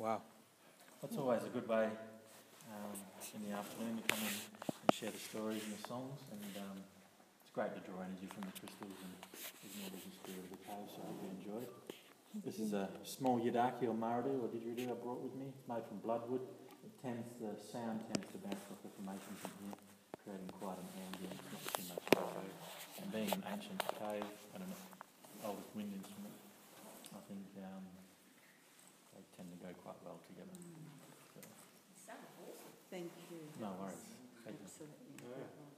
Wow. That's always a good way in the afternoon to come in and share the stories and the songs, and it's great to draw energy from the crystals and ignore the spirit of the cave, so I hope you enjoyed. This is a small yidaki or maradu or didgeridoo I brought with me. It's made from bloodwood. The sound tends to bounce off the formation from here, creating quite an ambient, not too much echo. And being an ancient cave and an oldest wind instrument, I think they tend to go quite well together. So, Sounds awesome. Thank you. no worries. Thank you. Absolutely.